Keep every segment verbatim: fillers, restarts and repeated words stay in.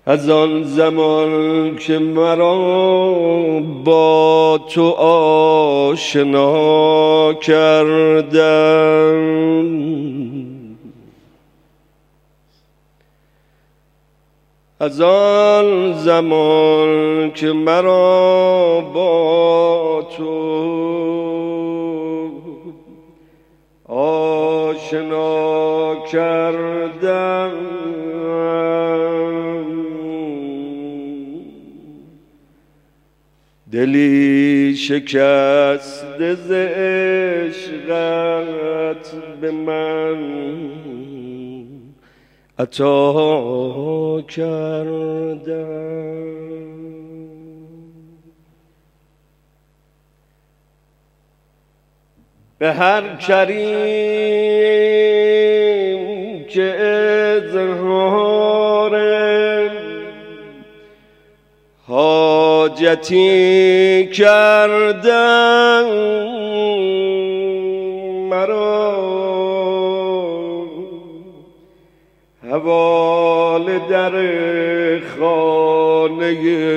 از آن زمان که مرا با تو آشنا کردم، از آن زمان که مرا با تو آشنا کردم، دلی شکسته ز عشقت به من عطا کردم. به هر کریم که اظهار حاجتی کردم، مرا حواله در خانه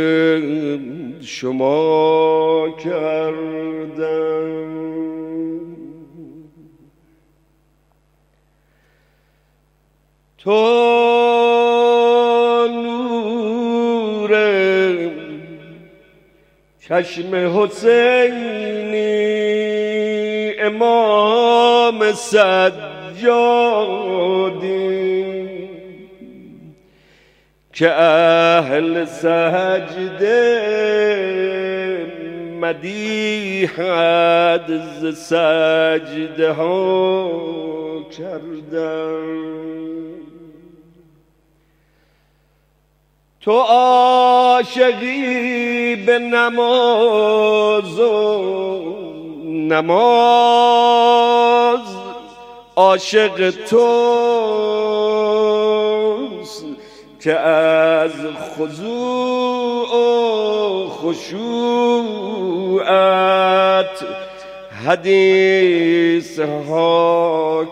شما کردم. تو نور چشم حسینی، امام سجادی که اهل سجده مدیحت ز سجده ها کردم. تو عاشقی به نماز و نماز عاشق توست که از خضوع و خشوعت حدیث ها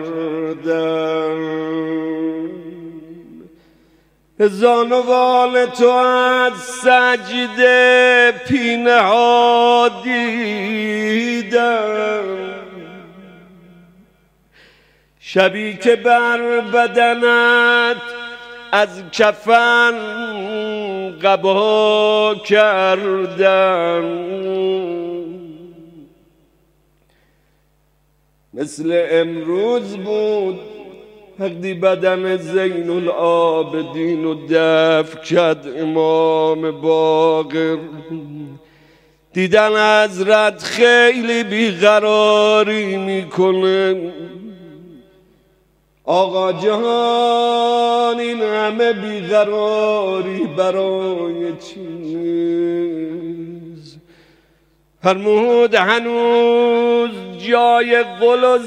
کردم. زانوان تو از سجده پینه ها دیدم، شبی که بر بدنت از کفن قبا کردم. مثل امروز بود وقتی بدن زین العابدین و دفن کرد امام باقر. دیدن حضرت خیلی بیقراری میکنه. آقا جان این همه بیقراری برای چیز؟ فرمود هنوز جای قل و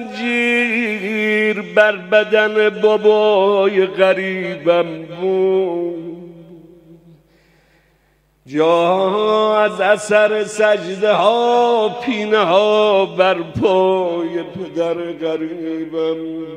زنجیر بر بدن بابای غریبم بود. جا از اثر سجده ها پینه ها بر پای پدر غریبم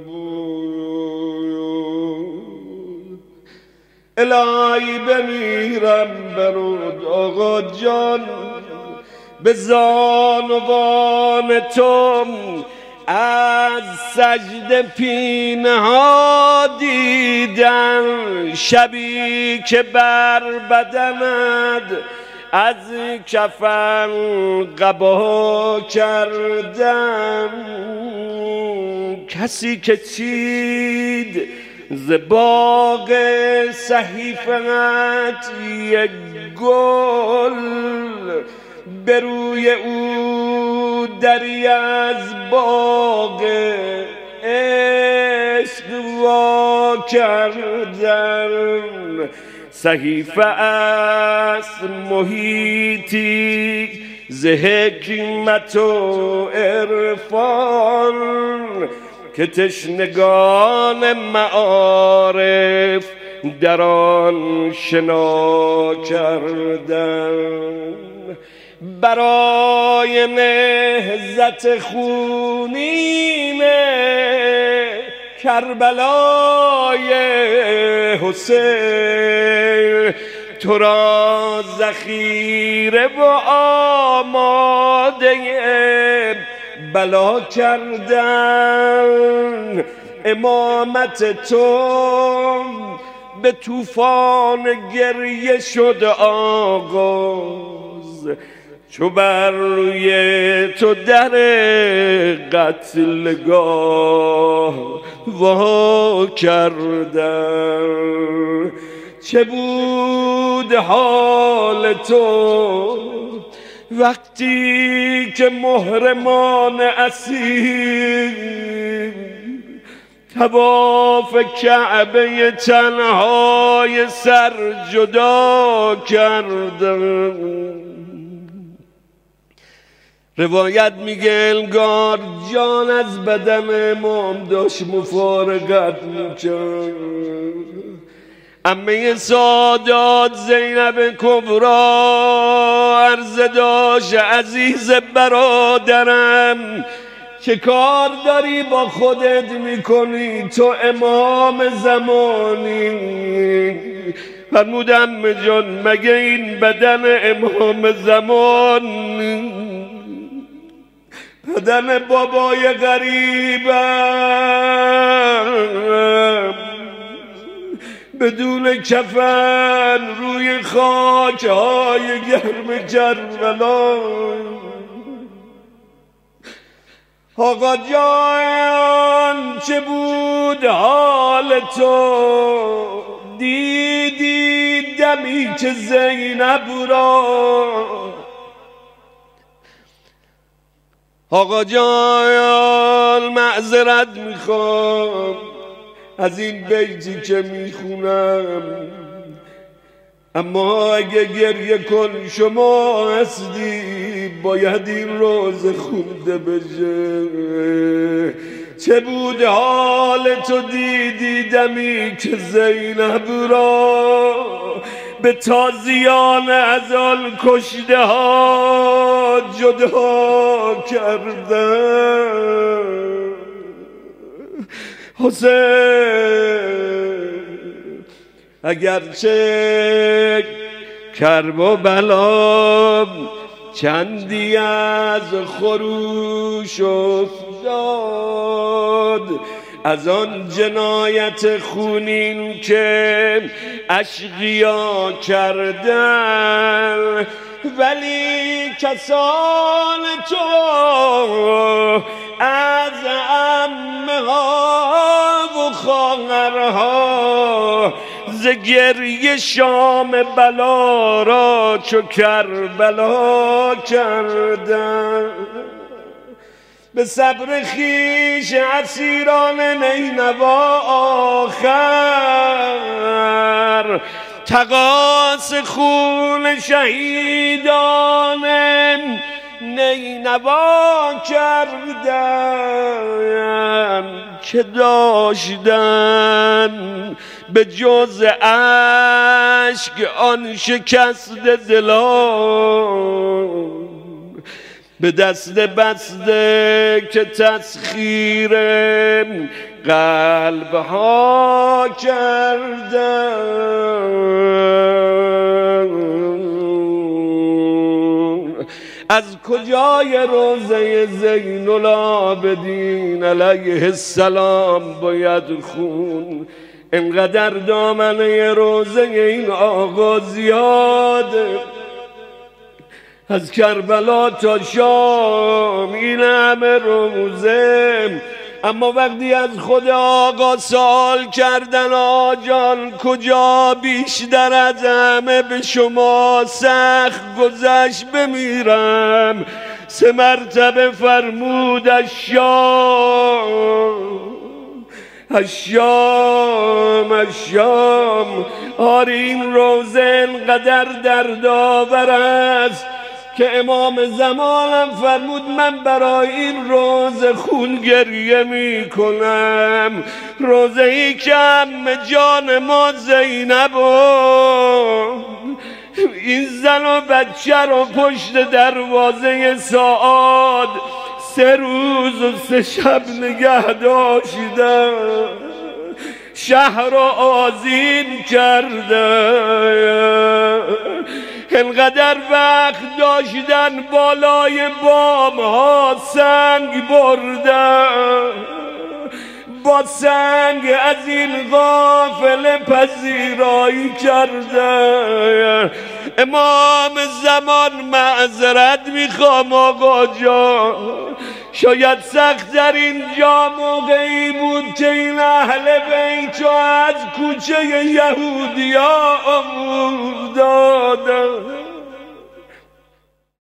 بود. الهی بمیرم برود آقا جان، به زانوان تو از سجده پینه ها دیدم. شبی که بر بدنت از کفن قبا کردم. کسی که چید ز باغ صحیفت یک گل، به روی او دری از باغ عشق وا کردم. صحیفه است محیطی ز حکمت و عرفان که تشنگان معارف در آن شنا کردم. برای نهضت خونین کربلای حسین تو را ذخیره و آماده بلا کردن. امامت تو به طوفان گریه شد آغاز، چو بر روی تو در قتلگاه وا کردن. چه بود حال تو وقتی که محرمان اسیر طواف کعبه تنهای سر جدا کردن. روایت میگه انگار جان از بدن امام داشت مفارقت میکرد. عمه سادات زینب کبرا عرضه داشت عزیز برادرم چه کار داری با خودت میکنی؟ تو امام زمانی. فرمودم جان مگه این بدن امام زمان بدن بابای غریبم بدون کفن روی خاک های گرم کربلا. آقا جان چه بود حال تو؟ دیدی دمی که زینب را آقا جان معذرت میخوام از این بیتی که میخونم، اما اگه گریه کن شما هستی باید این روز خونده بشه. چه بود حال تو دیدی دمی که زینب را به تازیان از آن کشته ها جدا کردن. حسین اگرچه کرب و بلا چندی از خروش افتاد، از آن جنایت خونین که اشقیا کردن، ولی کسان تو از عمه ها و خواهرها ز گریه شام بلا را چو کربلا کردن. به صبر خیش اسیران نینوا آخر تقاص خون شهیدان نینوا کردن که داشتن به جز اشک آن شکست دلان، به دست بسته که تسخیر قلب ها کردن. از کجای روزه زین العابدین علیه السلام باید خون؟ انقدر دامنه روزه این آقا زیاده، از کربلا تا شام این همه روزه. اما وقتی از خود آقا سوال کردن آجان کجا بیشتر از همه به شما سخت گذشت بمیرم، سه مرتبه فرمود الشام الشام الشام. آری این روزه انقدر دردآور است که امام زمانم فرمود من برای این روز خون گریه می کنم. روزه ای که عمه جان ما زینب و این زن و بچه رو پشت دروازه سعاد سه روز و سه شب نگه داشتن، شهر را آذین کرده، انقدر وقت داشتن بالای بام ها سنگ برده، با سنگ از این غافل پذیرایی کرده. امام زمان معذرت میخوام آقا جان، شاید سخت در اینجا موقعی بود که این اهل بیت رو از کوچه یهودیا عبور دادن.